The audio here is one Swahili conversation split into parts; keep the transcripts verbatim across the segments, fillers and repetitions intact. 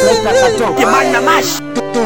Seleta kato Imana mash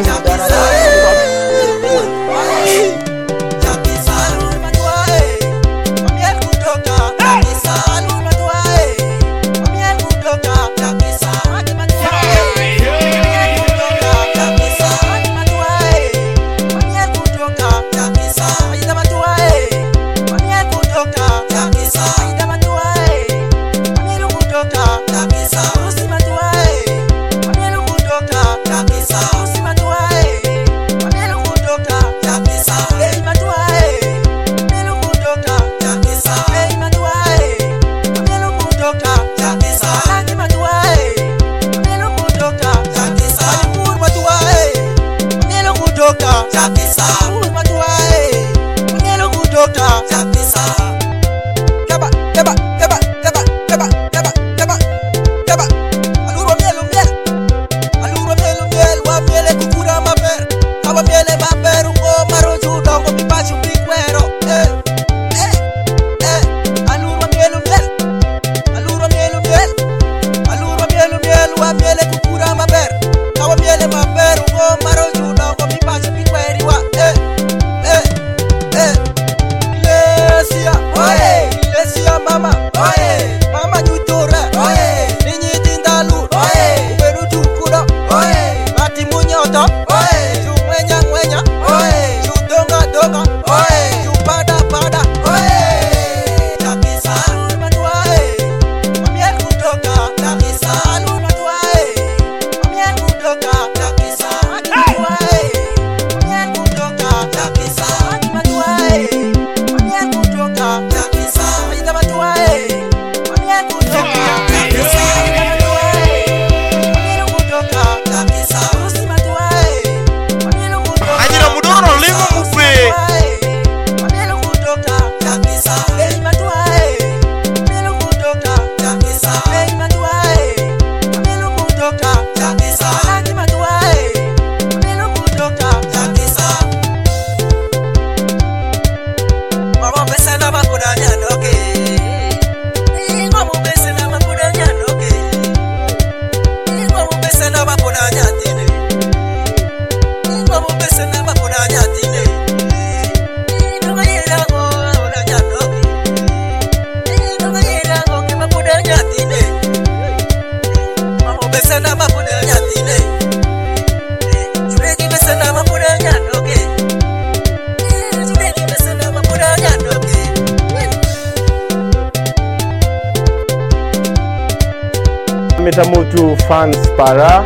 Metamutu fans para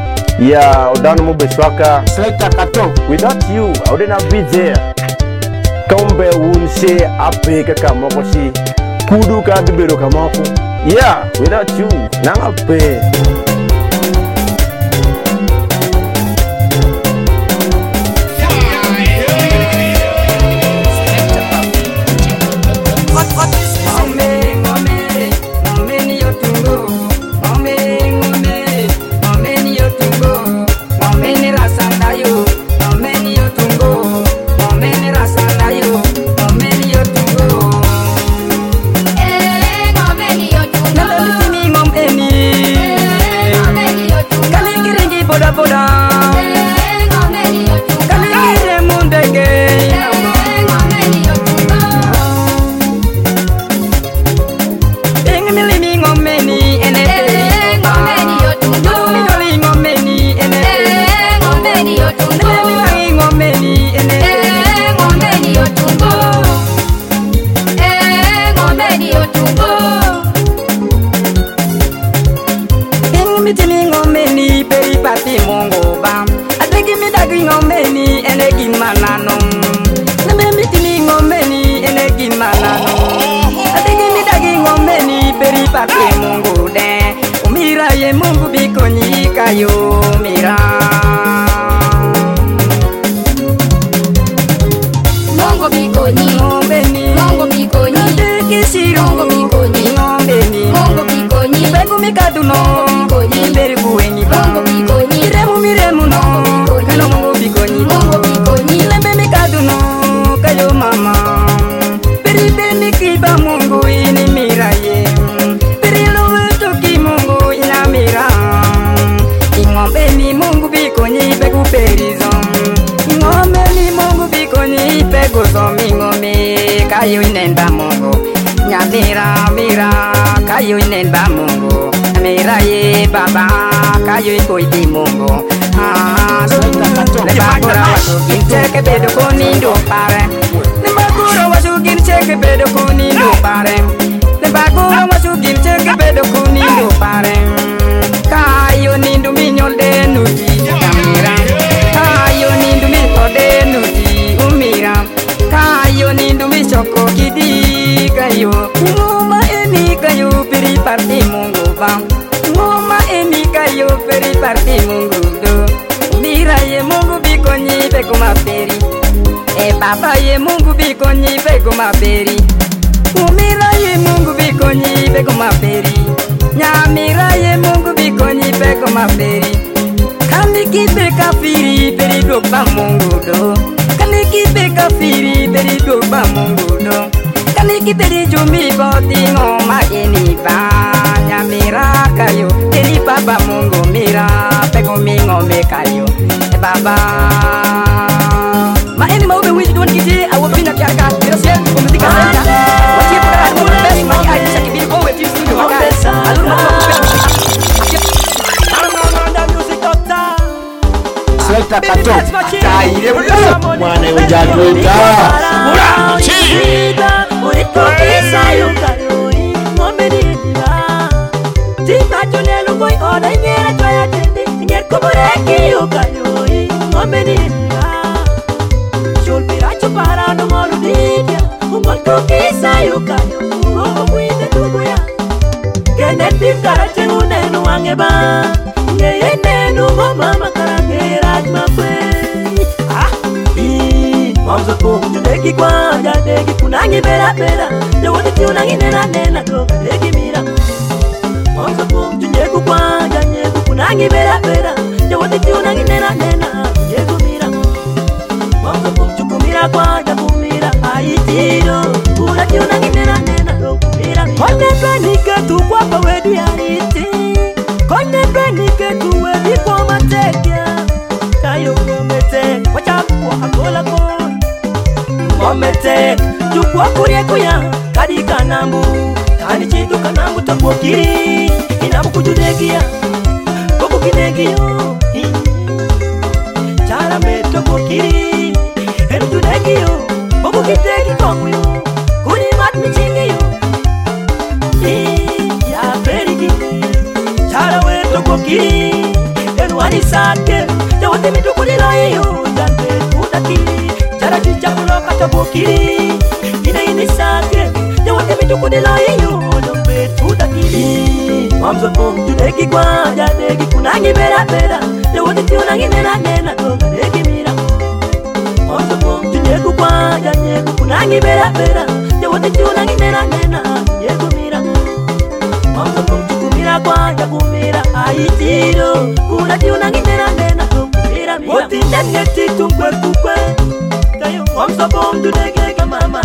ya odano mo beswaka Seleta kato without you I wouldn't have been there. Kambe unse ape kaka mokoshi kudu ka bibero kamako. Yeah, without you na ape. Mungu bikonyika yo mira Mungu bikonyi ngombeni Mungu bikonyi Kisiro Mungu bikonyi ngombeni Mungu bikonyi Begu mikaduno Mberi kuwengi Mungu bikonyi Miremu miremu no Kano Mungu bikonyi Mungu bikonyi Lembe mikaduno Kayo mama Beri beri mikiba Mungu ini mira ye Beri lowe toki Mungu ina mira Ingombe kayo inen ba Mungu mira ye baba kayo ikoy di Mungu ah le bagura wasugin cheke bedo konindo pare le bagura wasugin cheke bedo konindo pare le bagura wasugin cheke bedo konindo pare kayo nindo minyol de nuti kamira kayo nindo mi kode nuti umira kayo nindo mi choko kidi kayo ngoma eni kayo peri parti Mungu bang ngoma eni kayo peri parti Mungu do mira ye Mungu bikonyi pe kuma peri e baba ye Mungu bikonyi pe kuma peri umira ye Mungu bikonyi pe kuma peri nyamira ye Mungu bikonyi pe kuma peri kandi kipe kafiri peri do ba Mungu do kandi kipe kafiri peri do ba Mungu do kandi kipe di jumi boti ngoma ini ba nyamira kayo eri baba Mungu mira pe kumi ngome kayo e baba ma ini mau be wiji don kiti awo bina kyaka mira sel komitika senta wati para mo best ma ai saki bi ko we ti studio maka alur ma ko Selta kato Kaire mwana ujatuta Chida Uriko kisa yukayoi Ngomenina Tika chunelu koi oda Ingera chaya tindi Inger kubureki yukayoi Ngomenina Shulpira chupara Nungolu didia Umolko kisa yukayoi Ngogo mwinde tubuya Kene timkara chengune nuangeba Ngeye nenu ngomama karange rajma kwe Ah Ii Mamzo kumju degi kwanja degi kunangi bera bera Jawati tiunangi nena nena doga degi mira Mamzo kumju nyegu kwanja nyegu kunangi bera bera Jawati tiunangi nena nena nyegu mira Mamzo kumju kumira kwanja kumira Aitiro Kura tiunangi nena nena doga mira Kone penike tu kwa pawedi hariti Kone penike tu wedi kwa matekia Kayo ngomete Wachakwa hakola koi Ngomete Chukwa kurie kuya Kadi kanambu Kani chitu kanambu Tokwo kiri Inabu kujudegia Koko kinegio Chara me tokwo kiri Enu judegio Koko kitegi konguyo Kuni mat michingio Ya perigi Chara we tokwo kiri Enu anisake Jawate mitukulila iyo Jante kudakiri Chara chichakulo katabokiri Ina inisake Jawate mitukulila iyo Jante kudakiri Mamzo kumju degi kwanja degi kunangi bera bera Jawate tiunangi nena nena Toga degi mira Mamzo kumju nyegu kwanja nyegu kunangi bera bera Jawate tiunangi nena nena Nyegu mira Mamzo kumju kumira kwanja kumira Aitiro Kuna tiunangi nena nena Kumira mira Woti nenge titu kwe kukwe Kayo mamzo kumju degi mama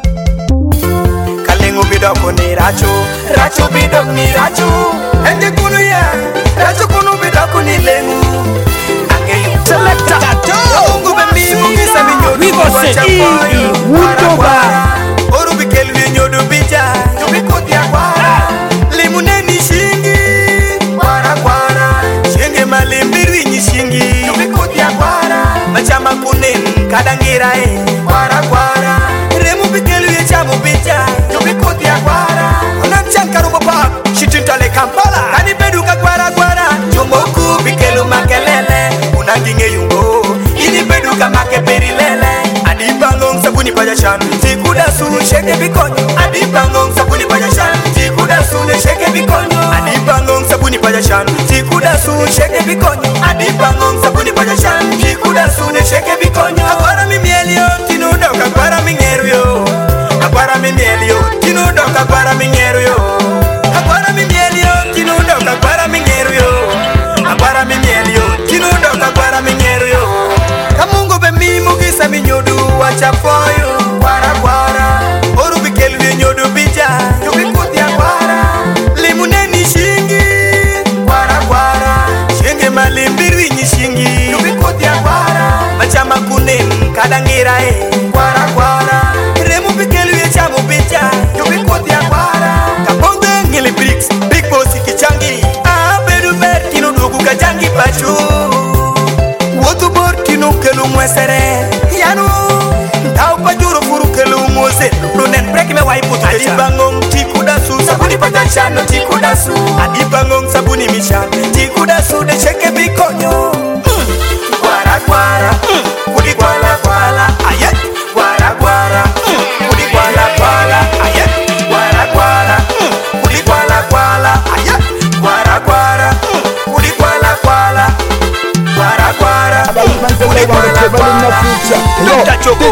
Kalingu bidoko ni rachu Rachu bidok ni rachu Enge kunu ya Rachu kunu bidoko ni lengu Ange yu selecta Ungu bembi mungisa minyodu Wachapoyo Wara Oru bikelu nyodu bija Jubikuti ya kwara Limuneni shingi Kwara kwara Shingi malimbiri nyi shingi Jubikuti ya kwara Machama kunin kadangira eh Kwara kwara Remu bikelu ya chamu bija Jubikuti ya kwara Onanchanga rumbo pap Shitintale Kampala Kani beduka kwara kwara Jumboku bikelu makelele Unanginge yungo Ini beduka make perilele Adibangong sabuni pajashan Tikuda sunu sheke bikonyo Adibangong sabuni pajashan Tikuda sunu sheke bikonyo Adibangong sabuni pajashan Tikuda sunu sheke bikonyo Adibangong sabuni pajashan Tikuda sunu sheke bikonyo Akwara mi mielio Tinuda ukakwara mi ngeru yo Akwara mi mielio Tinuda ukakwara mi ngeru yo Akwara mi mielio Tinuda ukakwara mi ngeru yo Akwara mi mielio Tinuda ukakwara mi ngeru yo Kamungo be mi mugisa mi nyodu Wachapoyo Kwara kwara Oru bikelu ye nyodu bija Jubikuti ya kwara Limuneni shingi Kwara kwara Shingi malimbiri nyi shingi Jubikuti ya kwara Machama kunin kadangira eh Kwara kwara Remu bikelu ye chamu bija Jubikuti ya kwara Kaponge ngili bricks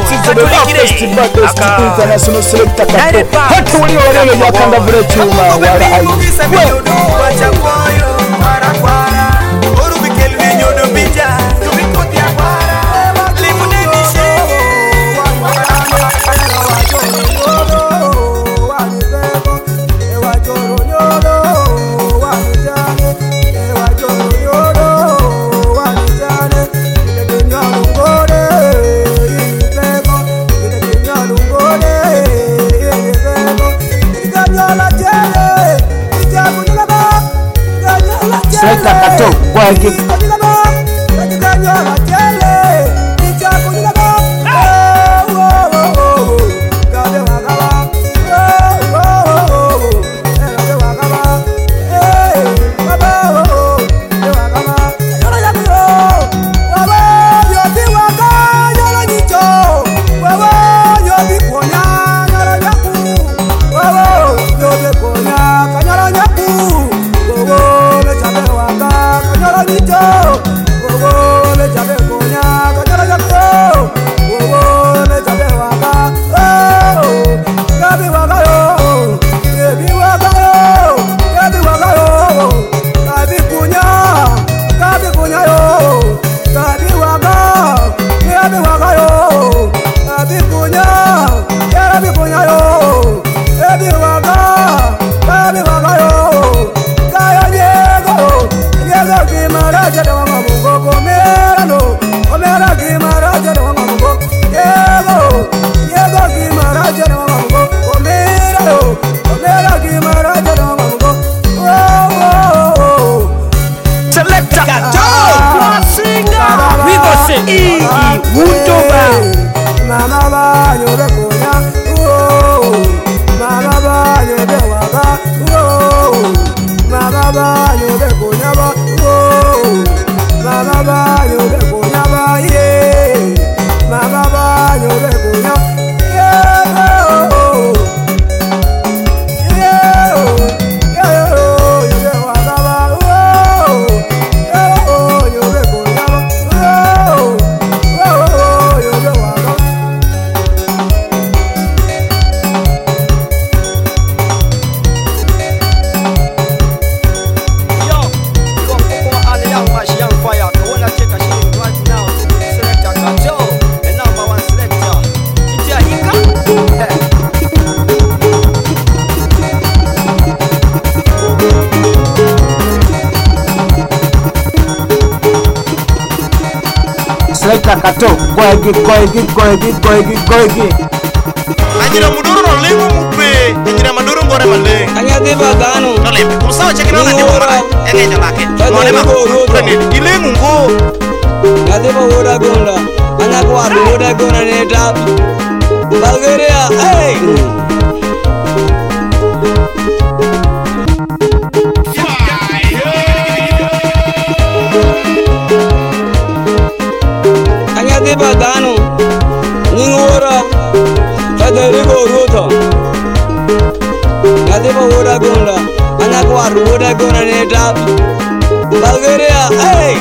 to the best baddest international selector Kato. Hatu wali wale ya kanda vile chuma wala ai. Wacha moyo kwara kwara. Oru bikelwi nyodo bija. Tubikoti ya kwara. Limune nishege. Selector Kato kwa hiki Kato kwa hiki kwa hiki kwa hiki kwa hiki kwa hiki Anjira muduru no lengo mupe Anjira maduru ngore male Anya deba gano Nole kusawa chekina na diwa mara Enge jalake Ngore ma Kwenye ilengu ngo Anya deba woda gonda Anya kwa woda gonda neta Bulgaria hey Badano Ningora Federico Ruto Nadeba Woda Gonda Anakwa Woda Gonda Neta Bulgaria hey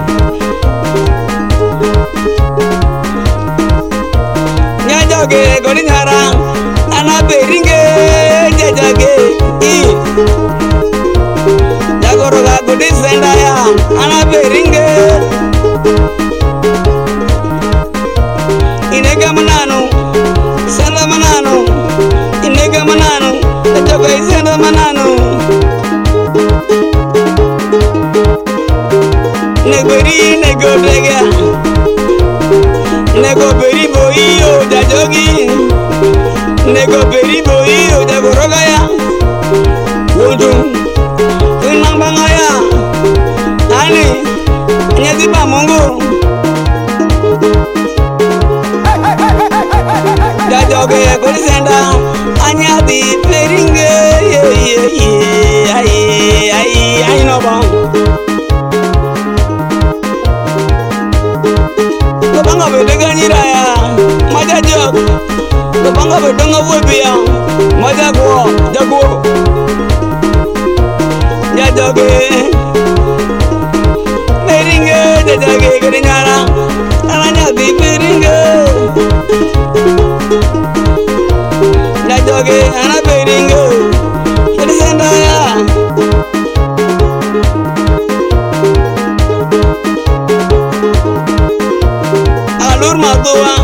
Nyajage Godin Harang Anaberinge Jajage I Jagoroga Godin Sendaya Anaberinge Inega manano, senda manano, inega manano, etoka senda manano. Negori nego brega, nego beri boyo jajogi, nego beri boyo jagoroga ya, wudum, unang bangaya, ani, nyati pamongo. Jajoge korisenda anya di peringe ye ye ye ai ai ai no bang ko banga be ganyira ya maja jog ko banga be donga wobia maja go jago jajoge peringe jajoge korinyara anya di peringe Meringo, Elisandaya. Alur Matua,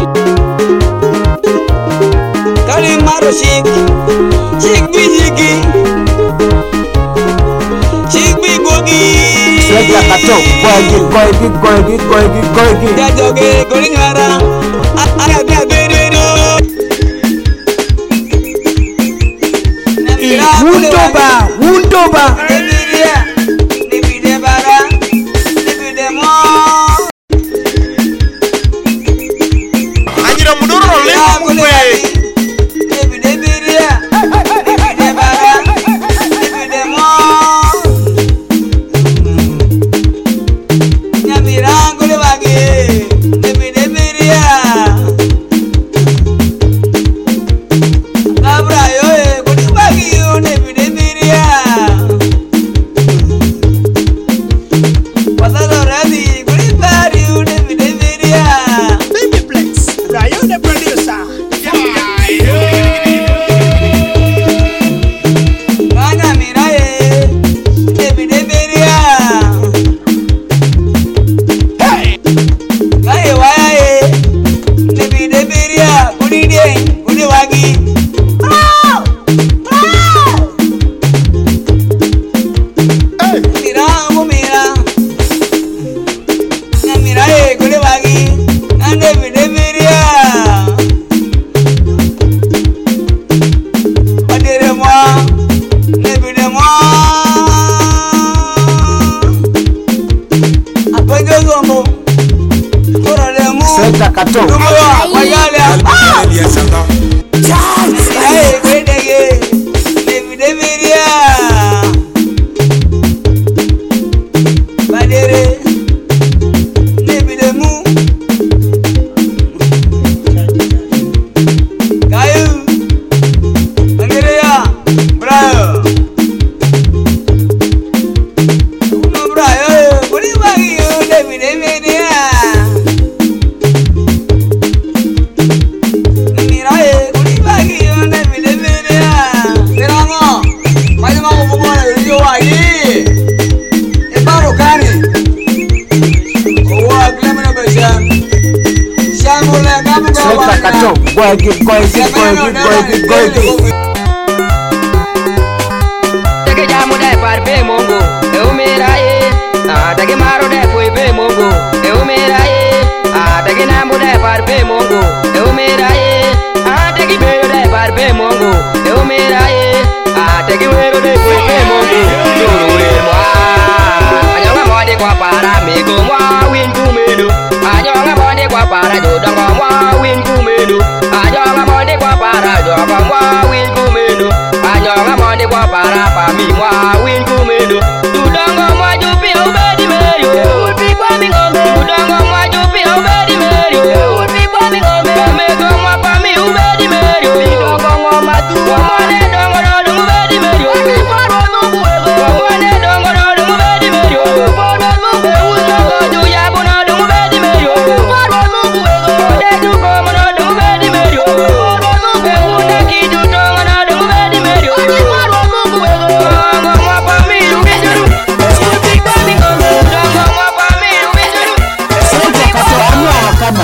Karim Maro Shik, Shik Bijiki, Shik Bigogi. Selekta kato, koegi, koegi, koegi, koegi, koegi. Jajoge, Golingara, Arabia Beredo. Wundoba, Wundoba. Nebidia, Nebide Bara, Nebide Mo. Anyira mudoro lemwe. Nebide Biria, Nebide Bara, Nebide Mo. Nyamirango le wage, Nebide Biria. Kabra yo e kodi wage yo Nebide Biria. Pasado ready, kodi bari yo Nebide Biria. Baby Plex, Ryan the producer. Kana mirae, Nebide Biria. Kae wae, Nebide Biria, kodi den, kodi wagi. Mira, mo mira. Na mirae, kodi wagi. Na Nebide Biria. Padere moi, Nebide moi. Apoyo gomo, korole mu. Selekta kato. Dumo, wayale. Hey, kwendege, Nebide Biria. Padere, Nebide mu. Kayu, Andrea, Brayo. Uno Brayo, kuri bagi yo Nebide Biria. Mirae, kuri bagi yo Nebide Biria. Serango, mayo mau kumo na yo wagi. E baro kani. Owa glemena bejan. Shamule kamu go Selekta kato, koegi, koegi, koegi, koegi, koegi. Take jamu de par pe mongo, e umera e. Ah, take maro de poi pe mongo, e umera e. Ah, take namu de par pe mongo, e umera e. Ah, take beyo de par pe mongo, e umera e. Ah, take wero de poi pe mongo, duro e mo. Anyonga mo de kwa para me go mo win kumelu. Anyonga mo de kwa para do dongo mo win kumelu. Anyonga mo de kwa para do dongo mo win kumelu. Anyonga mo de kwa para pa mi mo win kumelu. Do dongo mo jupi obedi meyo. Uti kwa mi ngombe. Do dongo mo jupi obedi meyo. Uti kwa mi ngombe. Me go mo pa mi obedi meyo. Do dongo mo matu. Mo ne dongo do obedi meyo. Mo ne dongo do obedi meyo. Do ya bono do obedi meyo. De du ko mo do obedi meyo. Una ki du dongo do obedi meyo. Dongo mo pa mi obedi meyo. Uti kwa mi ngombe. Dongo mo pa mi obedi meyo. Selekta kato, anu akama.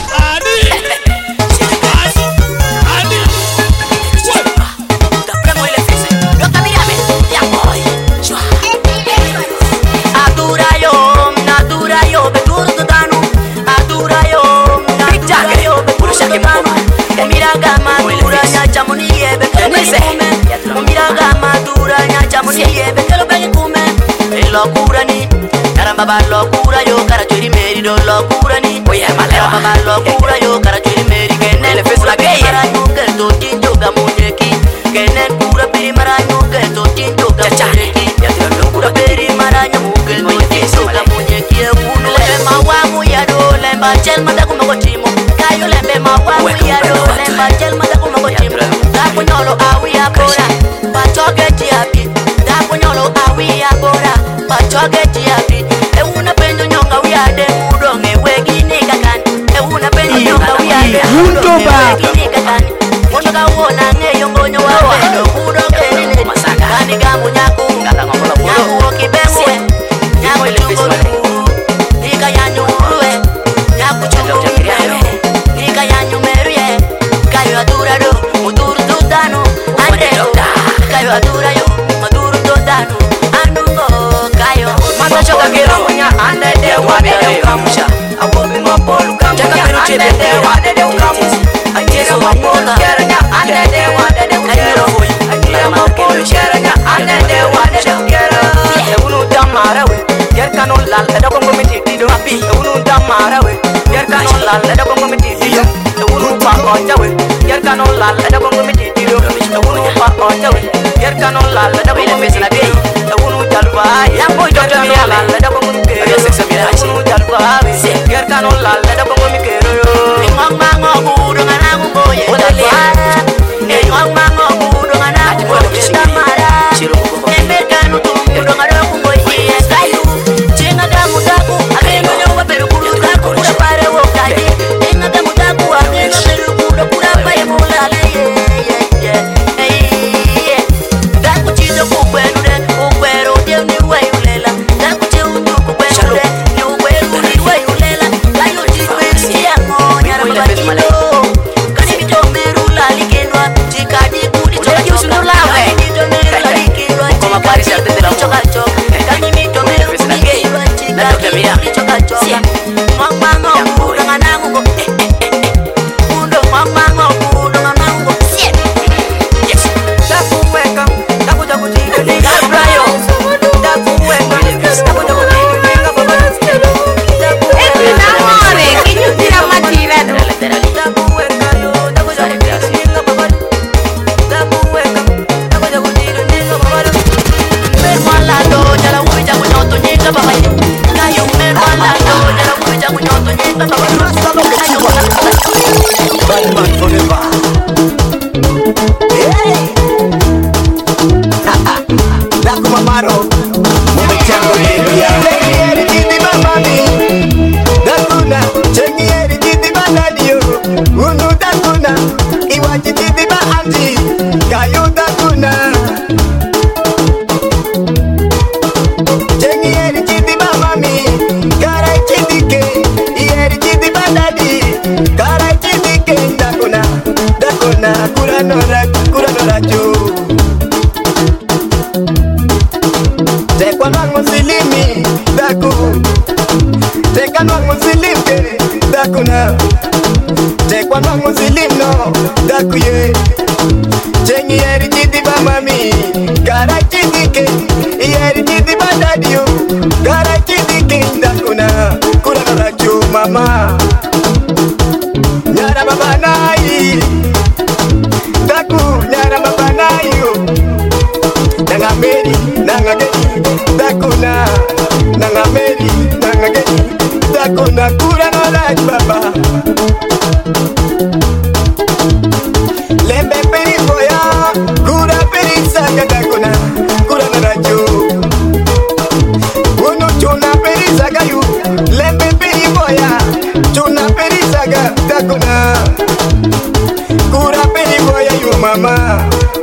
Adura yo, adura yo, beturo tanu. Adura yo, adura yo, beturo tanu. Mira gama dura nya chamuni ebe kume. Mira gama dura nya chamuni ebe kelo bege kume. Locura ni, caramba ba locura yo, cara churi meri do locura ni. Oye malera ba locura yo, cara churi meri que nel fes la gay. Maranyo que to tinjo gamuneki, que nel pura piri maranyo que to tinjo gamuneki. Ya te locura piri maranyo que to tinjo gamuneki. Uno lemba wangu ya do lemba chel manda kuma kochimo. Kayo lembe ma wangu ya do lemba chel manda kuma kochimo. Da kunyolo awi abora, pa choke tiapi. Da kunyolo awi abora, pa choke tiapi. E una pendo nyonga wi ade udonge wegi ni kakan. E una pendo nyonga wi ade udonge wegi ni kakan. Mono ka wona ngeyo ngonyo wa wendo udo de ukamusha awobi mapolu kamunya ande de wade de ukamusi ajira mapolu keranya ande de wade de ukero ajira mapolu keranya ande de wade de ukero unu damara we yer kanon lal da ko ngomiti dido abi unu damara we yer kanon lal da ko ngomiti dido unu pa onja we yer kanon lal da ko ngomiti dido unu pa onja we yer kanon lal da ko ngomiti dido unu jalwa ya boy do do ya lal da ko ngomiti unu jalwa yer kanon lal da ko ngomiti ngong mango budo ngana ko boye e ngong mango budo ngana ko damara embe kanu tu budo ngana ko boye kayu chinga damu daku areno nyoba peru kudu daku kuda pare wo kaji chinga damu daku areno peru kudu kuda pare mulale ye ye ye daku chizo kukwenu de kukwero de ni wayulela daku chizo kukwenu de ni wayulela ni wayulela kayu chikwesi ya ngonya rabakito kani bitomeru lalikendwa chikadi kudi choka yusundu lawe bitomeru lalikendwa koma pare sa tetela choka choka kani bitomeru lalikendwa chikadi kudi choka choka mama ngo ngana ngo undo mama ngo undo ngana ngo yes daku weka daku daku tiga ni gabrayo daku weka daku daku tiga ni gabrayo daku e na amore che io tira mattina daku weka yo daku daku tiga ni gabrayo daku weka daku daku tiga ni gabrayo mer malado jala uja kunyoto ni gabrayo na yo mer malado jala uja kunyoto ni gabrayo Batman forever. Hey. Daku mamaro. Mumechango media. Chengieri kiti mamami. Dakuna. Chengieri kiti manadio. Unu dakuna. Iwachi kiti ba anti. Kayu dakuna. Chengieri kiti mamami. Karai kiti ke. Ieri kiti banadi. Karai kiti ke. Dakuna. Dakuna. Kuranora. Kuranora jo. Tekwa nang muslimi daku Tekwa nang muslim ke daku na Tekwa nang muslim no daku ye Chengi yeri jiti ba mami Kara jiti ke Yeri jiti ba dadiyo Kara jiti ke daku na Kura na rajo mama Nyara baba nai Daku nyara baba nai yo Nanga meri, nanga geni, dakuna Nanga meri, nanga geni, dakuna Kura no raj baba Lembe peri boya, kura peri saga dakuna Kura no rajo Unu chuna peri saga yu Lembe peri boya, chuna peri saga dakuna Kura peri boya yu mama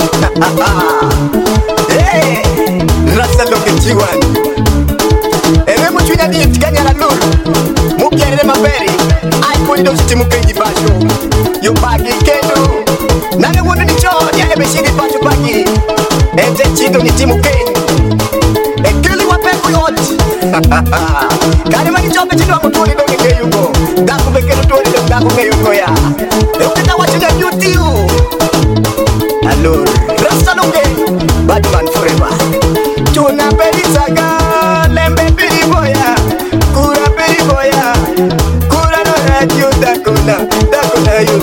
Hey, rasa lo que chiwan. Ere mo chunya di tiganya la lur. Mo kere ma beri. Ai ko ndo siti mo kenji basho. Yo bagi kendo. Na ne wono ni cho ya ebe shidi basho bagi. Ente chido ni timu kenji. E kili wa pepo yot. Kare ma ni cho pe chido mo tuli do ke yugo. Da ko be ke do tuli do da ko ke yugo ya. E o ta wa chunya yutiu. Allora, resta lo che Batman forever. Chuna peri saga, lembe peri boya, kura peri boya, kura no radio dakuna, dakuna you.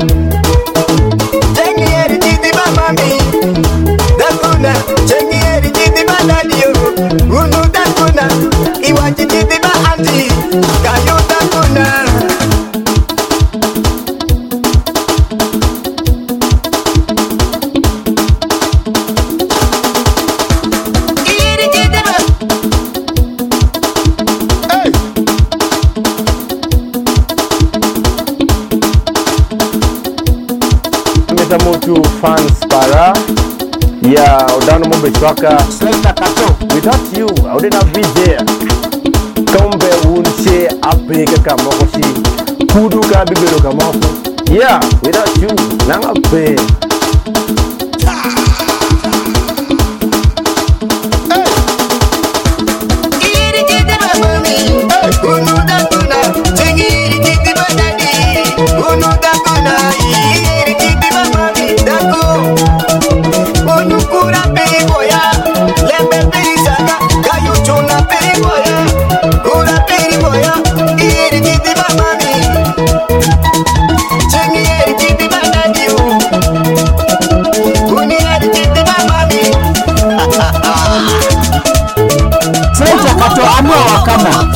Chengi eri jiti ba mami, dakuna, chengi eri jiti ba radio, unu dakuna, iwachi jiti ba anti, kayu dakuna. Motu fans para ya udano mombe chwaka without you I wouldn't have been there kombe unche apeke kamokoshi kudu ka bibero kamoko yeah without you nanga pe Iri jite ba mami, unu da wakana.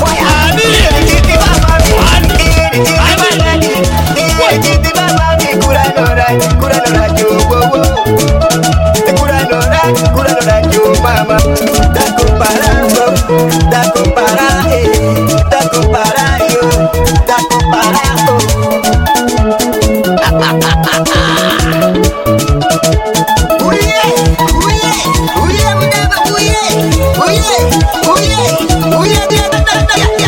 Mama, da comparando, da comparar, da comparar, yo, da comparando. Uye, uye, uye, mudaba, uye, uye, uye, uye, dia da da da ya.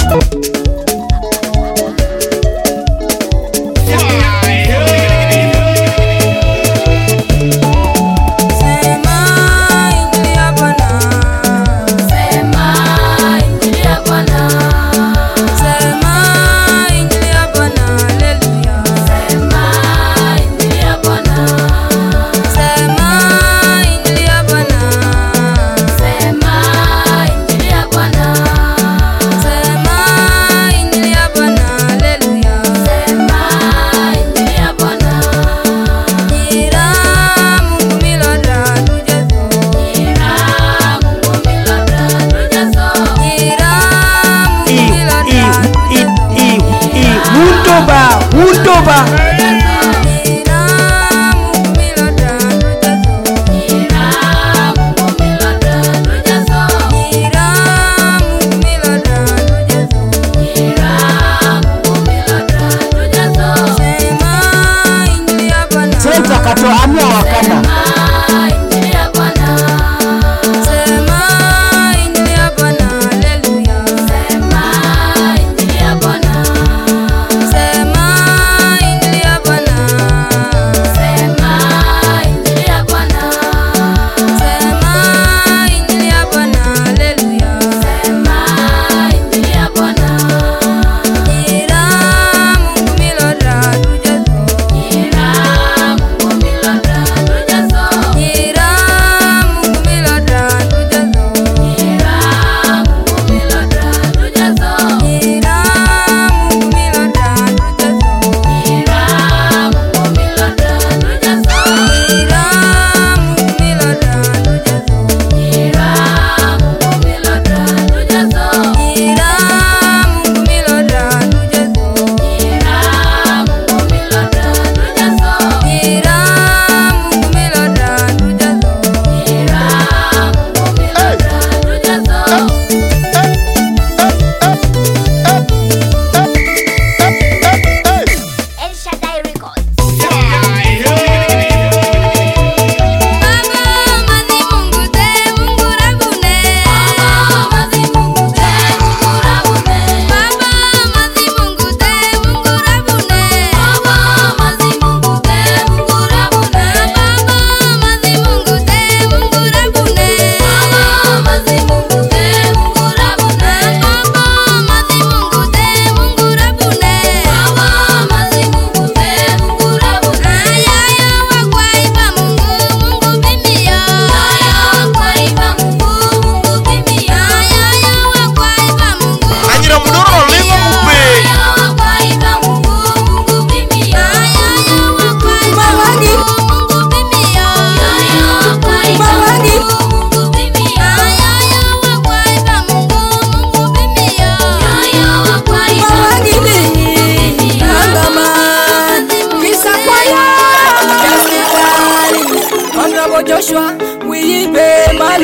Joshua, we be malu.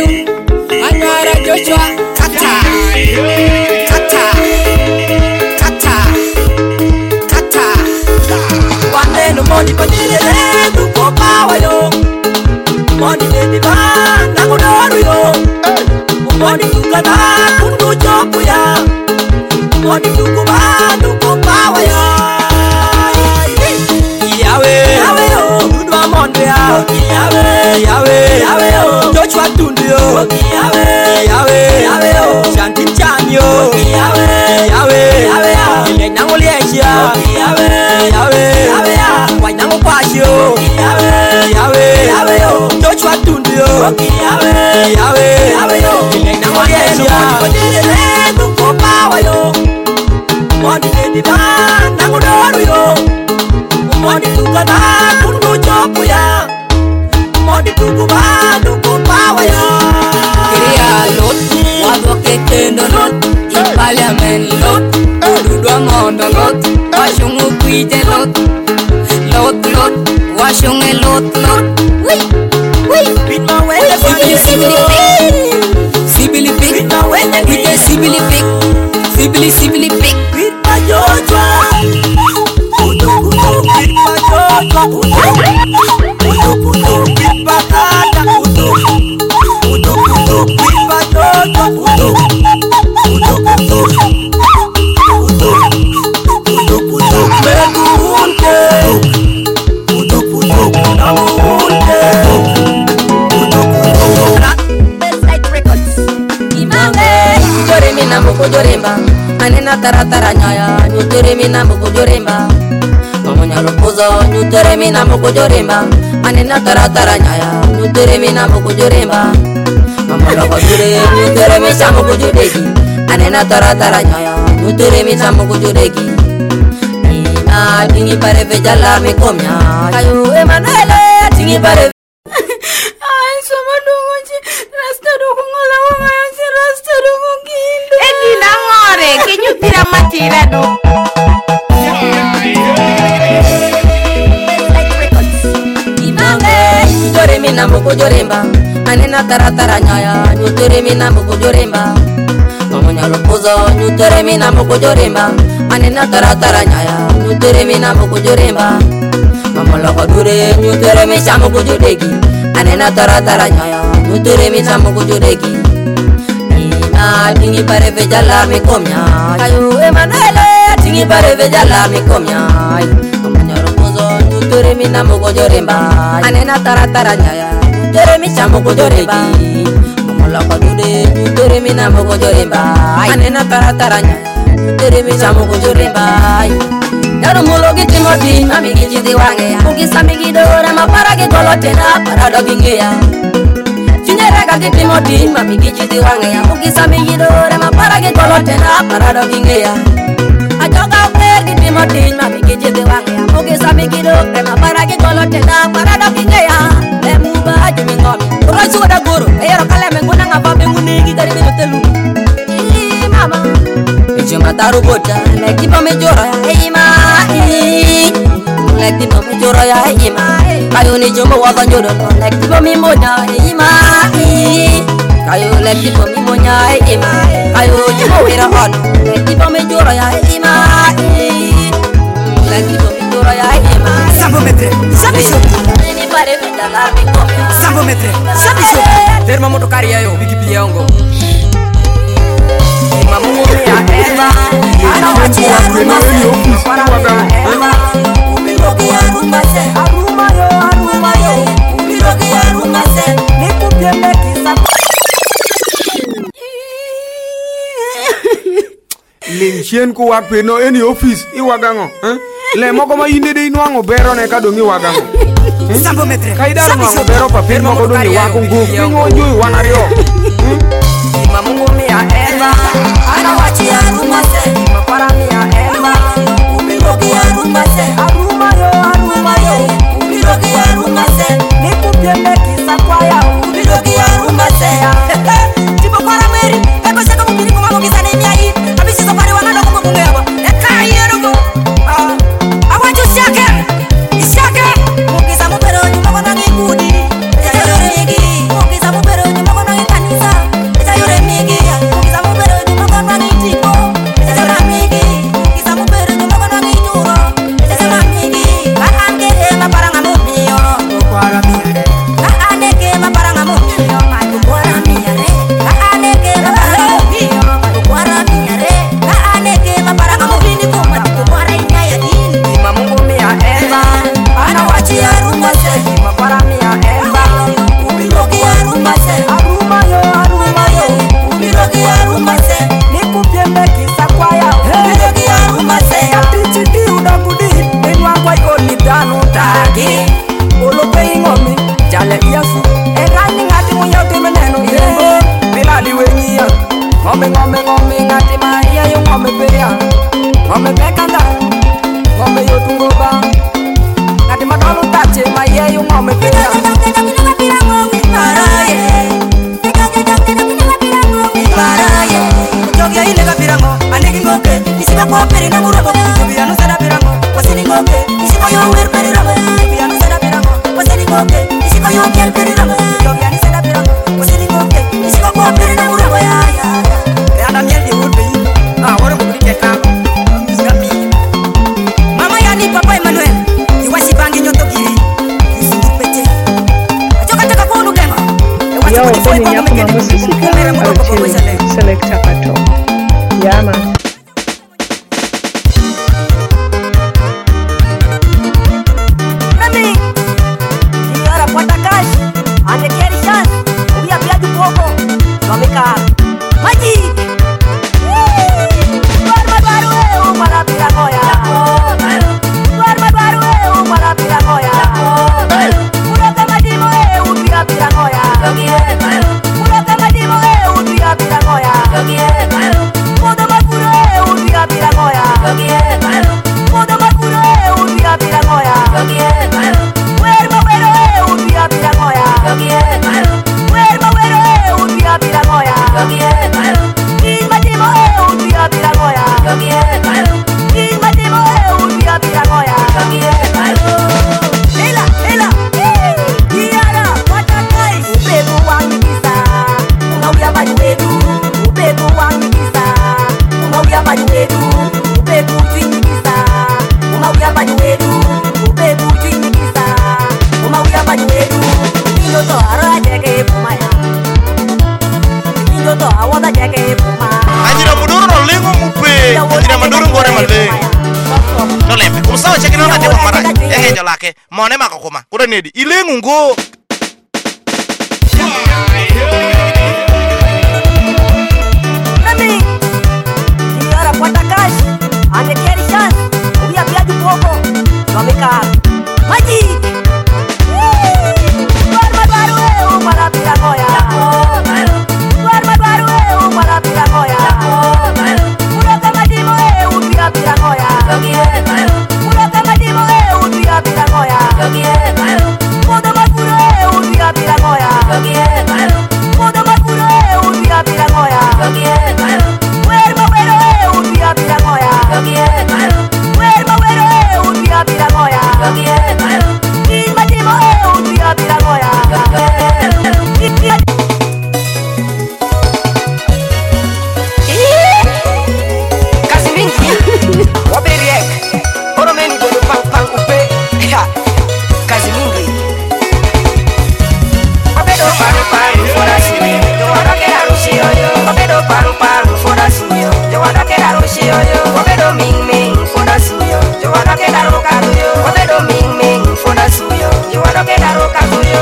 Angara Joshua, kata, kata, kata, kata. One day no money, but you let to go power yo. Money let me buy, na go do yo. Money to go na, to job ya. Money to go buy, to go power ya. Yahweh, Yahweh oh, good one Monday ah. Yahweh, Yahweh, Yahweh oh, Joshua Tundio. Yahweh, Yahweh, Yahweh oh, Shantin Chanyo. Yahweh, Yahweh, Yahweh ah, Ilek nango liesha. Yahweh, Yahweh, Yahweh ah, Wai nango pasyo. Yahweh, Yahweh, Yahweh oh, Joshua Tundio. Yahweh, Yahweh, Yahweh oh, Ilek nango liesha. Money to go power yo. Money baby ba nango doru yo. Money to go na kundu job ya. Money to go ba to go power ya. Kiri alot, wado kekendo not. wije lot lot lot washunge lot lot wi wi Beat my way, sibili sibili sibili pik wije sibili pik sibili sibili pik beat my jojo. Udu udu, beat my jojo. Udu udu udu, beat my kata. Udu udu udu, beat my jojo. Udu udu udu, udu udu udu, megunte. Udu udu, namunte. Udu udu, Best Records Imange Jore mina muko joremba Anena tara tara nyaya Nyutere mina muko joremba Mamunya lupuzo Nyutere mina muko joremba Anena tara tara nyaya Nyutere mina muko joremba Mamula kwa jure Nyutere misha muko jodegi Anena tara tara nyaya Nyutere misha muko jodegi Ina tingi pare vejala mikomya Kayu Emanuele Tingi pare Ay, sama dong aja. Rasta dong ngolah wong ayo si rasta dong gindo. Eh dina ngore, kinyu tira matira do. Imange, jore mina muko joremba. Anena tara tara nyaya, nyutere mina muko joremba. Mamunya lupuzo, nyutere mina muko joremba. Anena tara tara nyaya, nyutere mina muko joremba. Mamula kwa dure, nyutere misha muko jodegi. Anena tara tara nyaya, nyutere misha muko jodegi. Ina tingi pare vejala mikomya. Kayu Emanuele, tingi pare vejala mikomya. Mamunya lupuzo, nyutere mina muko joremba. Anena tara tara nyaya, nyutere misha muko jodegi. Mamula kwa dure, nyutere mina muko joremba. Anena tara tara nyaya, nyutere misha muko joremba. Daru mulogi timoti, mami gijiti wange. Ukisa migidora, mapara gigolote na parado gingeya. Chinyerega gitimoti, mami gijiti wange. Ukisa migidora, mapara gigolote na parado gingeya. Ajoga uker gitimoti, mami gijiti wange. Ukisa migidora, mapara gigolote na parado gingeya. Lemuba aji mingomi, urochu wada guru. Eyero kale menguna ngapa menguni gitari minutelu. Ii mama Ijuma taru boda, leki pa mejora ya ima. Leki pa mejora ya ima. Kayo ni jumbo waka njodo no, leki pa mimonya ima. Kayo leki pa mimonya ima. Kayo jumbo wira ono, leki pa mejora ya ima. Leki pa mejora ya ima. Sambo metre, sabi show. Nini pare vejala mikomya. Sambo metre, sabi show. Terma moto kariya yo, bigi pili yango. Mamu ya Eva, ana wachia rumba se, para ya Eva, umirogi ya rumba se, aruma yo, aruma yo, umirogi ya rumba se, nikupende kisa. Linchien ku wak peno eni office i wagango eh le moko ma yinde de inwango bero ne ka dongi wagango Sambo metre, kaidar nwango bero pa pin moko dongi wako ngu pingo njui wanario Mamu ya Eva, ana wachia rumba se, para ya Eva, umirogi ya rumba se, aruma yo, aruma yo, umirogi ya rumba se, nikupende kisa kwa ya, umirogi ya rumba se ya. Tipo para Mary, eko seka mukiri kuma mokisa ni miai, abisi safari wanado kuma kungeba, eka yero go. Awaju shake, ishake, mukisa mupero nyuma kona ngikudi, eka yore migi, mukisa mupero nyuma kona ngikanisa, eka yore migi, mukisa mupero nyuma kona ngitipo, eka yore migi, mukisa mupero nyuma kona ngituro, eka yore migi, kaange ema paranga mumio, kukwara mire, kaange ema paranga mumio, kukwara mire, kaange ema paranga mumio, kukwara mire, kaange ema paranga mumini kuma, kukwara inyaya dini. Ima Mungu mia Eva, ana wachia rumba se, ima para mia Eva, umirogi ya rumba se, aruma yo, aruma yo, umirogi ya rumba se, nikupende kisa kwa ya, umirogi ya rumba se, atichi di udangudi, inwa kwa ikoni danu tagi, olope ingomi, jale yasu, erani ngati muya utime neno yembo, milali wengi ya, ngome ngome ngome ngati maia yo ngome peya, ngome pekanda, ngome yotungoba, ngati madolu tache maia yo ngome peya. Paraye, paraye, Yogi ile kapirango, anegi ngoke, isiko kwa peri na murobo, yogi anu sada pirango, wasini ngoke, isiko yo wer peri ramo, yogi anu sada pirango, wasini ngoke, isiko yo kel peri ramo, yogi anu sada pirango, wasini ngoke, isiko kwa peri na murobo ya ya. Reanda miel di urbe, ah woro bukuri keta, ngami. Mama yani papa Emmanuel, iwasi bangi nyoto giri, yusundu pete. Ajoka taka kunu kema. Yo, kuni nyako mamusi sika, auchi selecta kato. Yama. Nami, yara pata cash, ane keri chance, uya biaju poco, nomika, magic. Barma baru e u para piragoya. Barma baru e u para piragoya. Puro kamadimo e u pira piragoya. Puro kamadimo e u pira piragoya. Modo makuro e u pira piragoya. Modo makuro e u pira piragoya. Werma wero e u pira piragoya. Werma wero e u pira piragoya. Kimadimo e u pira piragoya. Kimadimo e u pira piragoya. Ela, ela, Yara, watakai. Upepo wangu kisa, unauya maji wetu. Upepo wangu kisa, unauya maji wetu. Upepo ujini kisa, unauya maji wetu. Upepo ujini kisa, unauya maji wetu. Kinyo to ara jeke pumaya. Kinyo to awada jeke pumaya. Anjira muduru no lengo mupe. Anjira muduru ngore male. No lempe. Kumsawa cheki nona tewa mara. Ege jalake. Mone makakoma. Ure nedi. Ilengu ngo. Nami, yara pata cash, ane keri chance, uya biaju poco, nomika, magic. Barma baru e u para piragoya. Barma baru e u para piragoya. Puro kamadimo e u pira piragoya. Puro kamadimo e u pira piragoya. Modo makuro e u pira piragoya. Modo makuro e u pira piragoya. Werma wero e u pira piragoya. Werma wero e u pira piragoya. Kimadimo e u pira piragoya. Kasimingi, waberiek, oromeni godo pang pang upe, Kasimingi. Obedo pang pang fora suyo, yo wada kera rusio yo. Obedo pang pang fora suyo, yo wada kera rusio yo. Obedo ming ming fora suyo, yo wada kera roka suyo. Obedo ming ming fora suyo, yo wada kera roka suyo.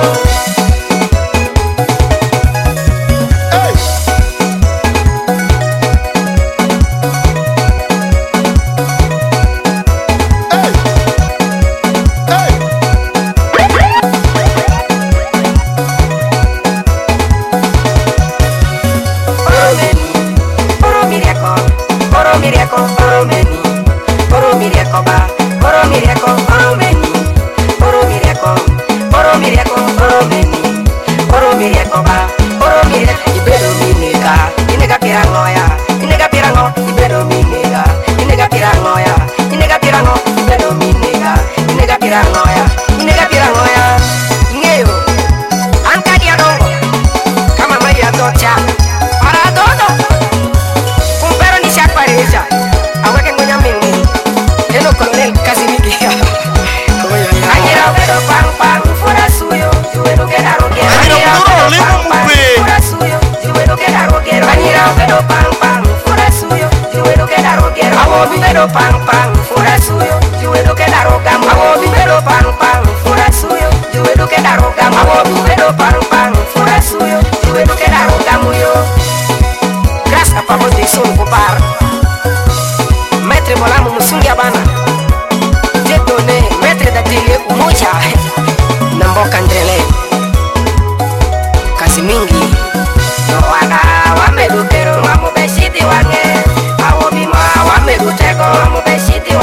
Pero pang pang fuera suyo, yo veo que la roca mago, pero pang pang fuera suyo, yo veo que la roca mago, pero pang pang fuera suyo, yo veo que la roca muyo. Gracias a vos de son copar. Maître volamos musungi abana. Je donné maître d'atelier umoja. Nambo kandrele. Kasimingi. No aga wamedukero mamu beshiti wange. Awo bima wameduteko mamu beshiti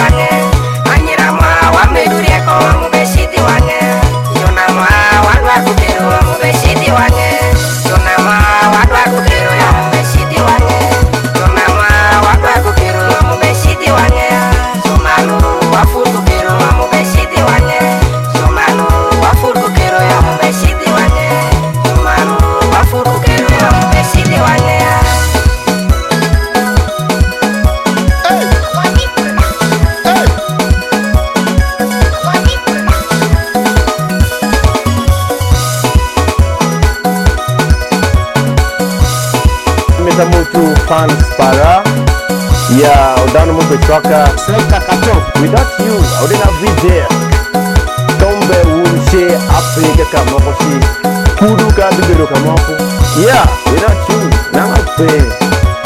Meta Motu fans para ya udano mo bechoka Selecta Kato. Without you, I wouldn't have been there. Tombe unche Afrika kamokoshi. Kudu ka bigelo kamoko. Yeah, without you, nama pe.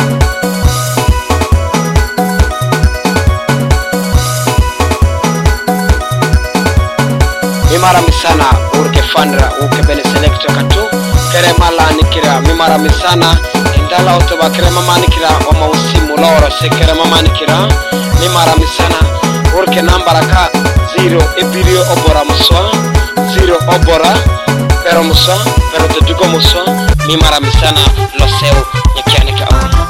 Mimara misana urke fandra uke bene Selecta Kato. Kere mala nikira mimara misana indala otoba kere mama nikira oma usimu loro se kere mama nikira mimara misana urke nambara ka zero ebirio obora muswa zero obora pero muswa pero te dugo muswa mimara misana lo seu nyikiani ka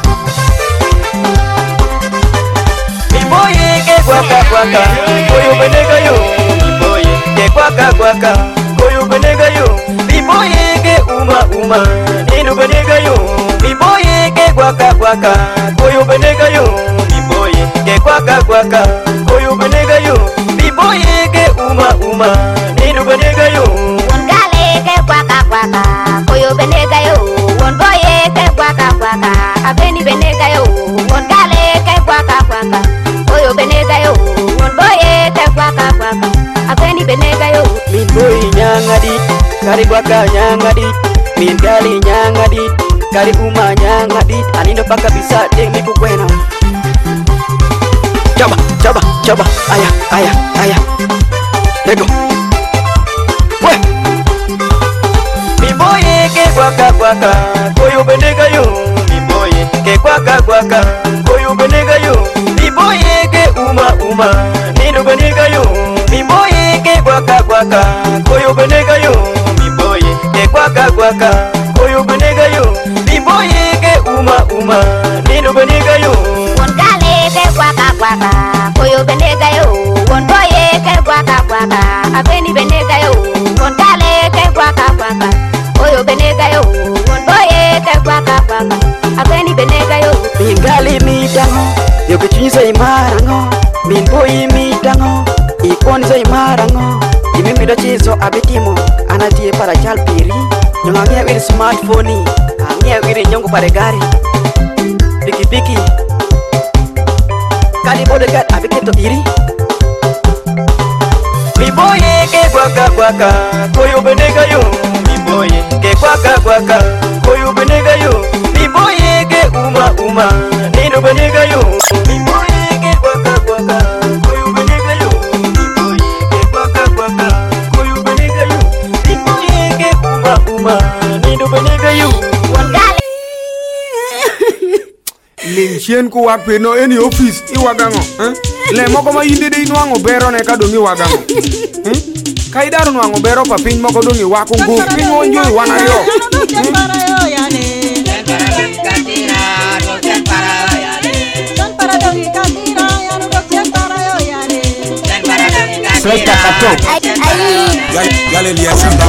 Miboye ke kwaka kwaka koyo benega yo Miboye ke kwaka kwaka koyo benega yo Miboye ke uma uma ninu benega yo Miboye ke kwaka kwaka koyo benega yo Miboye ke kwaka kwaka koyo benega yo Miboye ke uma uma ninu benega yo Wongale ke kwaka kwaka koyo benega yo Wonboye ke kwaka kwaka abeni benega yo Wongale ke kwaka kwaka koyo benega yo Wonboye ke kwaka kwaka abeni benega yo Min boy nyangadi kari kwaka nyangadi Min gali nyangadi kari uma nyangadi Anindo paka bisa deng miku kwena Coba, coba, coba Ayah, ayah, ayah Lego Weh Miboye ke kwaka kwaka koyo benega yo Miboye ke kwaka kwaka koyo benega yo Miboye ke uma uma nino benega yo Miboye ke kwaka kwaka koyo benega yo Miboye ke kwaka kwaka koyo benega yo Miboye ke uma uma nino benega yo Wongale ke kwaka kwaka koyo benega yo Wonboye ke kwaka kwaka abeni benega yo Wongale ke kwaka kwaka koyo benega yo Wonboye ke kwaka kwaka abeni benega yo Min gali mitango yo kichunyi sa imarango Min boy mitango iponi sa imarango Imimi do chizo abitimo anatie para chal piri Nyonga ngia wiri smartphone Ngia wiri nyongo pare gari Piki piki Kali bodyguard abiketo iri Miboye ke kwaka kwaka koyo benega yo Miboye ke kwaka kwaka koyo benega yo Miboye ke uma uma nino benega yo Miboye ke kwaka kwaka koyo benega yo Miboye ke kwaka kwaka koyo benega yo Miboye ke uma uma nino benega yo Lengchen ko wak peno eni office iwagango eh le moko ma yinde de inwango bero ne ka dongi wagango hm kai daru nwango bero pa piny moko dongi wako go piny wonjo wana yo Selecta Kato. Yale liya samba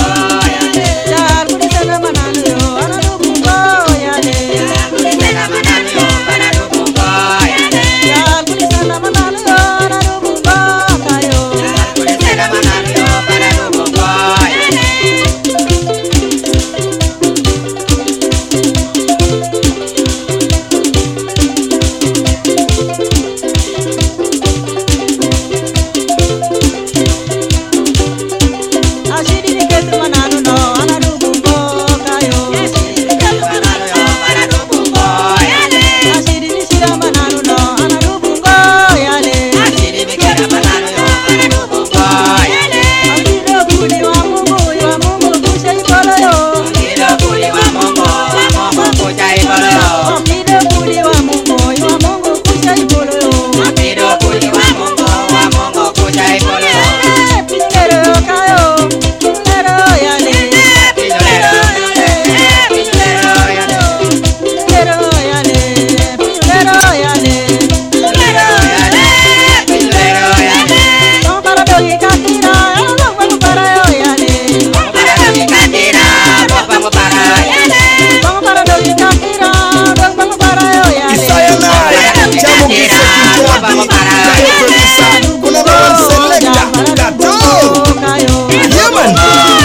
Banana Kuna baba selector Kato. Yeah man.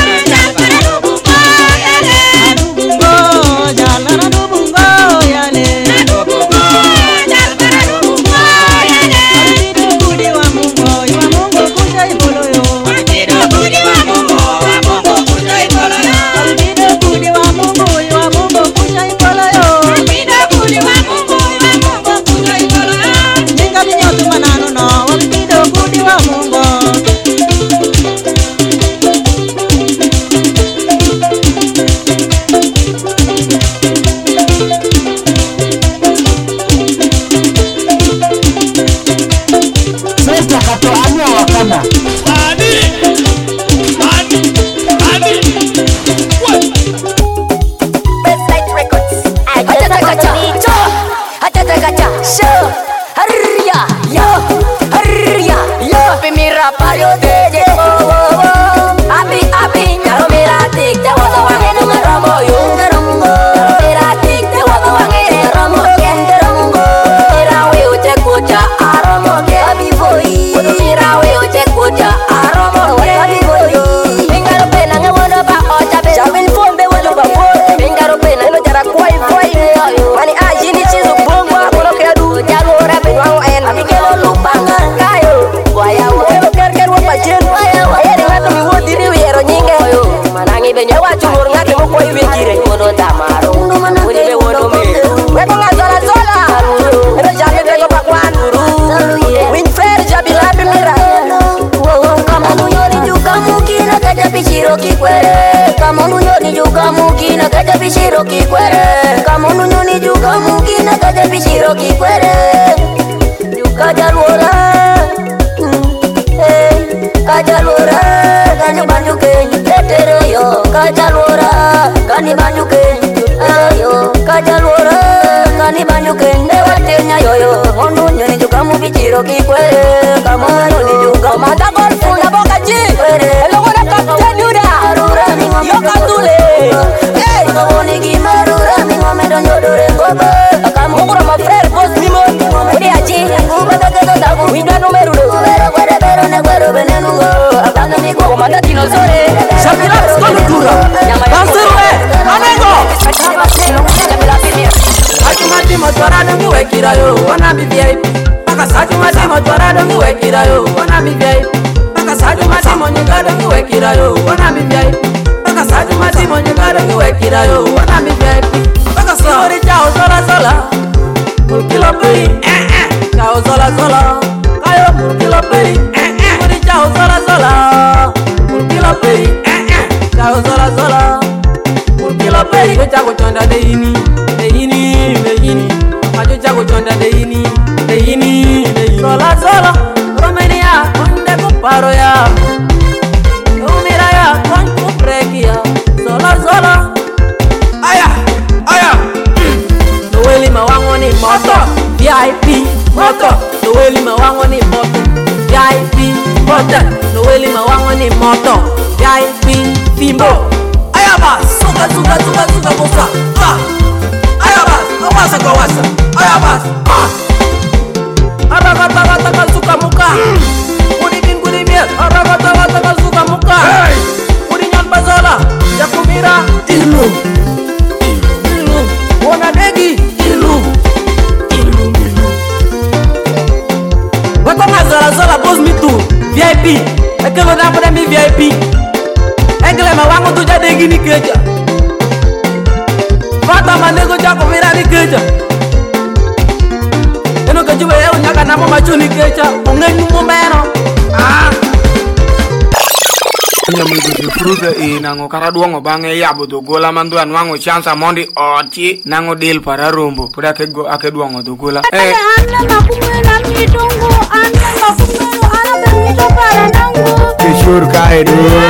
Nango karaduongo bange yabo dogola mando anwango chance mondi oti nango deal para rumbo pura ke go akeduongo dogola eh anna makumena midongo anna makumeno ana bemito para nango kishur kaedo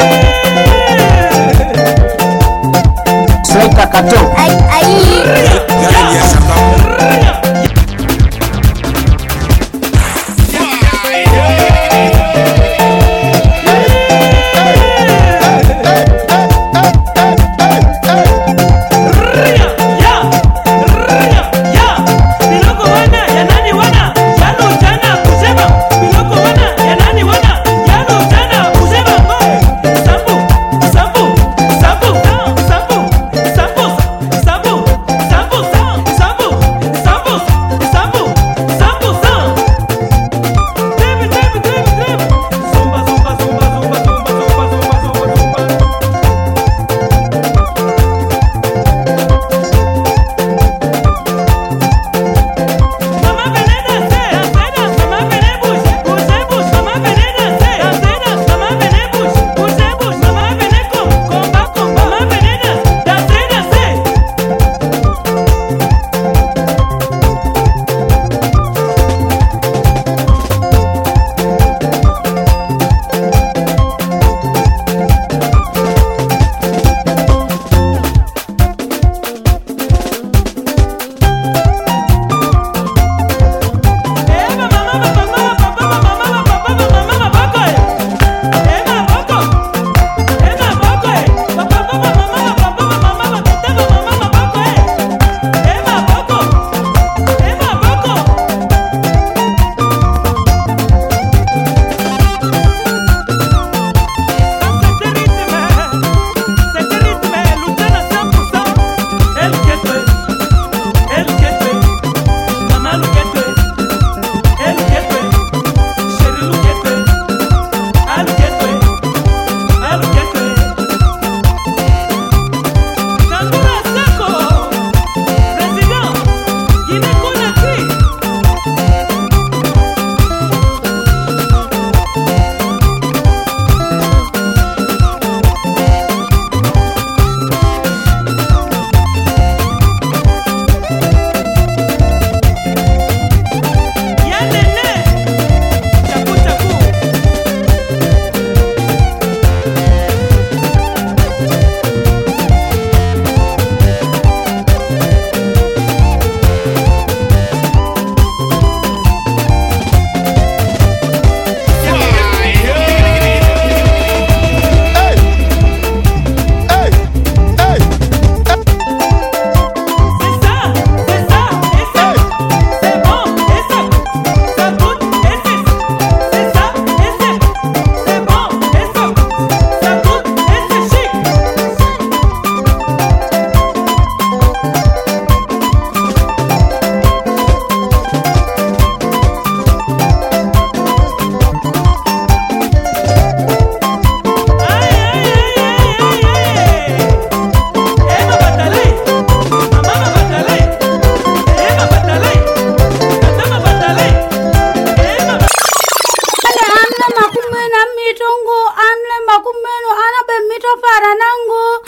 Seka Kato ai ai Gari ya saka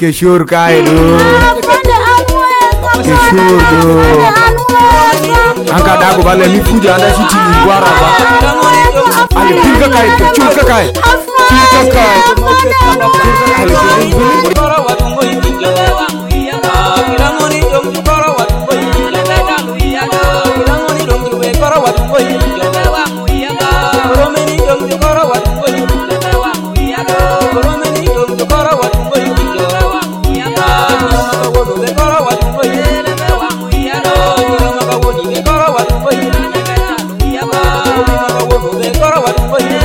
Keshur kae do. Keshur do. Angka dago bale mi fuja anda shiti ngwara ba. Ale pinga kae, keshur kae. Pinga kae. Koro watungo injo. Kirangoni dong koro watungo injo. Kirangoni dong koro watungo injo. Koromeni dong koro watungo injo. Koromeni dong koro watungo injo. Kirangoni dong koro watungo injo. Kirangoni koro watungo injo. Kirangoni koro watungo injo.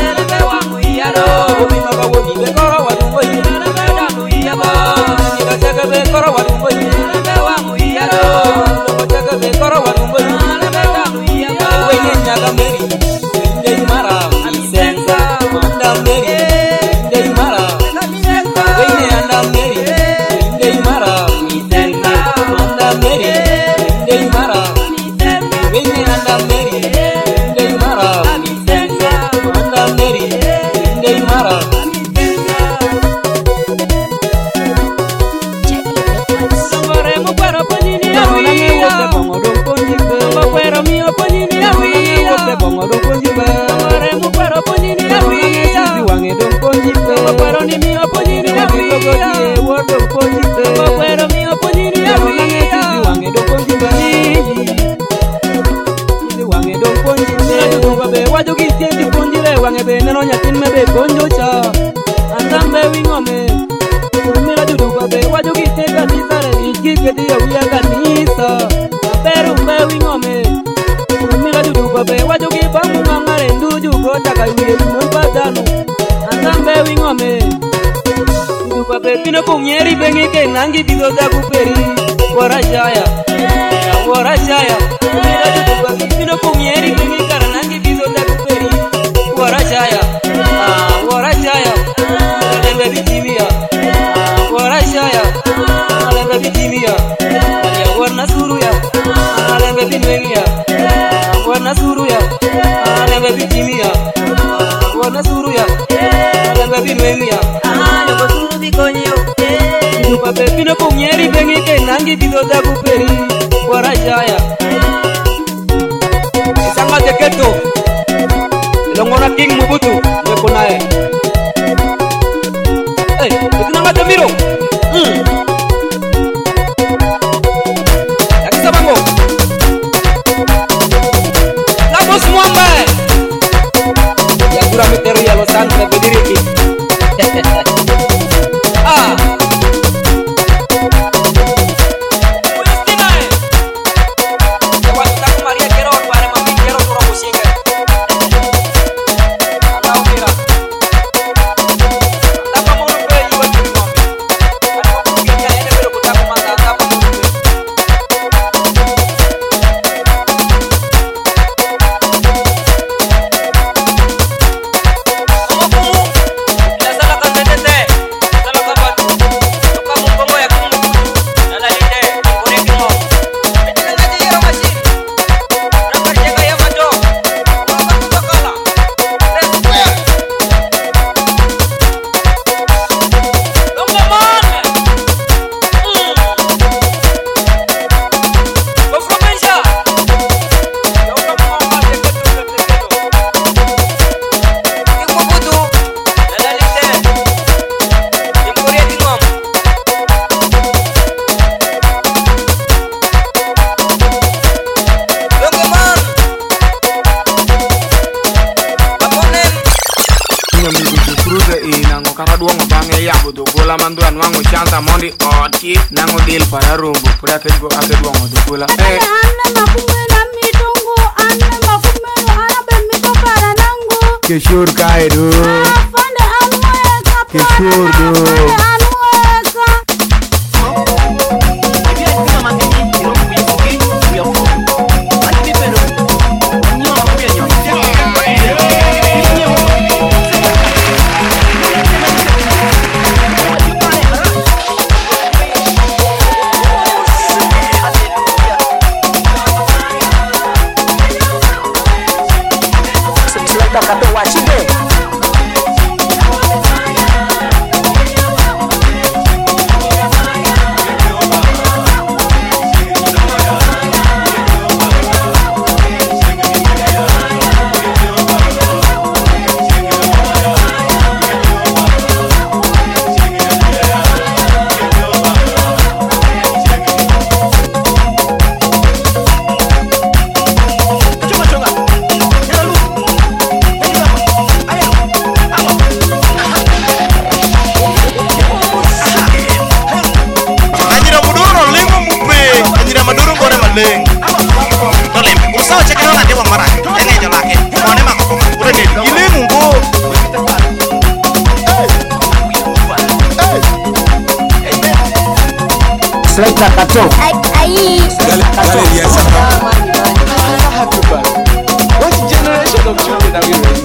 Pino punyeri bengi ke nangi bido da kuperi wara jaya wara jaya pino punyeri bengi kar nangi bido da kuperi wara jaya wara jaya lebe bitimia wara jaya lebe bitimia ya warna suruya lebe binwengia warna suruya lebe bitimia warna suruya lebe binwengia konyo Dupa pepino punyeri bengi ke nangi bido da kuperi wara jaya Isanga teketo Ilongona king mubutu Nekonae Eh, itu nanga temiro Hmm Yakisa bango Lamos muamba Yakura meteru ya losan Nebediriki Ah Manduan wangu chanta mondi oti nango dil para rumbu pura kego ake duango dukula eh anna makumena mitongo anna makumena arabe mito para nango Keshur kae do afande anweka Keshur do anweka Selector Kato. Ai. What generation of children are we raising?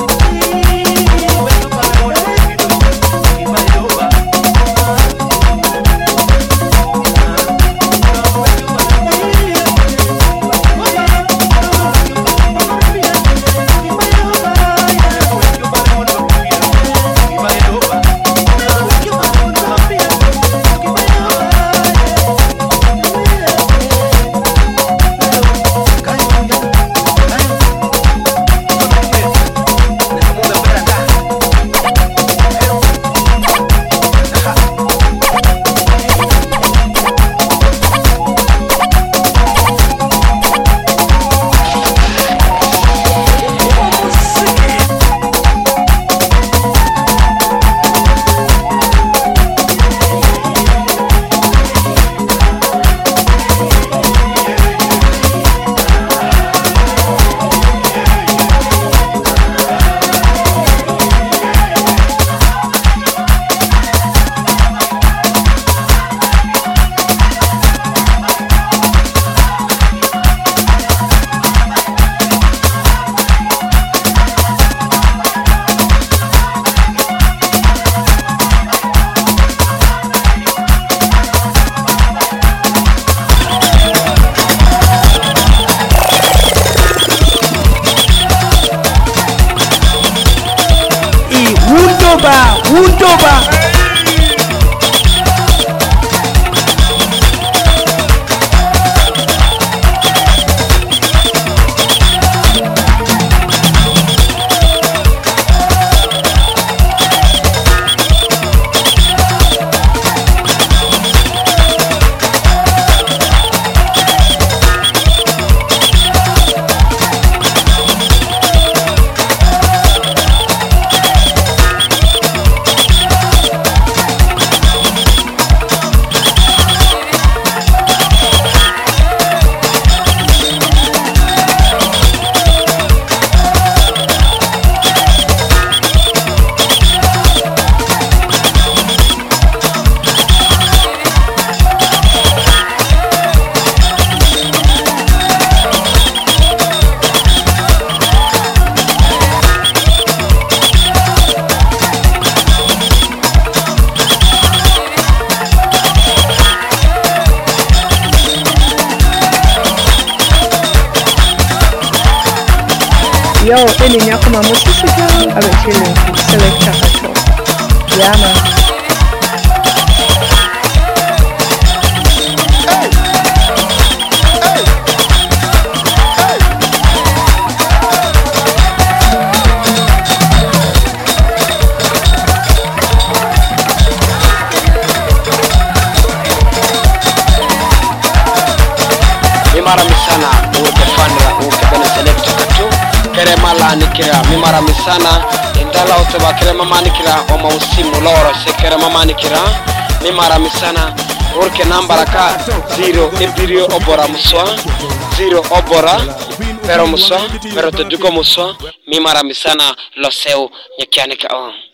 Utoba. Yo, ini nyako mamusi sika abe chile Selector Kato. Yama. Mimara misana uke Fandra uke bene Selector Kato. Kere mala nikira mimara misana indala utoba kere mama nikira oma usimu loro se kere mama nikira mimara misana urke nambara ka zero impirio obora muswa zero obora pero muswa pero teduko muswa mimara misana lo seu nyakianika on